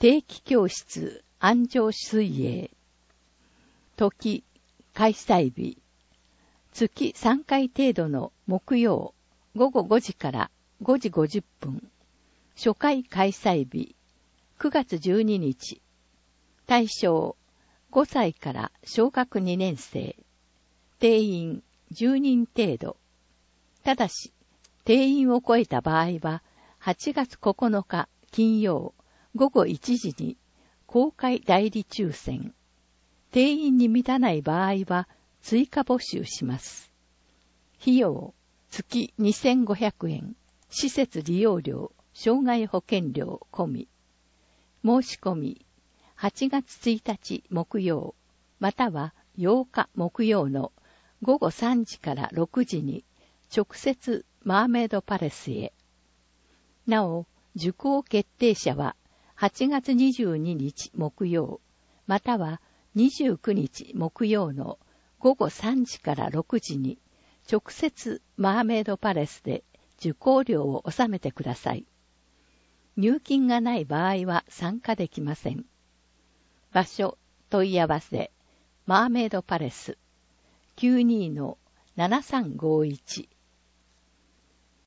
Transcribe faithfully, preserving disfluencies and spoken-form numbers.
定期教室安城水泳。時、開催日。月さんかい程度の木曜、ごごごじからごじごじゅっぷん。初回開催日。くがつじゅうににち。対象、ごさいから小学にねん生。定員じゅうにん程度。ただし、定員を超えた場合は、はちがつここのか金曜ごごいちじに公開代理抽選。定員に満たない場合は追加募集します。費用、月にせんごひゃくえん。施設利用料、障害保険料込み。申し込み、はちがつついたち木曜、またはようか木曜のごごさんじからろくじに直接マーメイドパレスへ。なお、受講決定者ははちがつにじゅうににち木曜、またはにじゅうくにち木曜のごごさんじからろくじに直接マーメイドパレスで受講料を納めてください。入金がない場合は参加できません。場所、問い合わせ、マーメイドパレス、きゅうにーのななさんごいち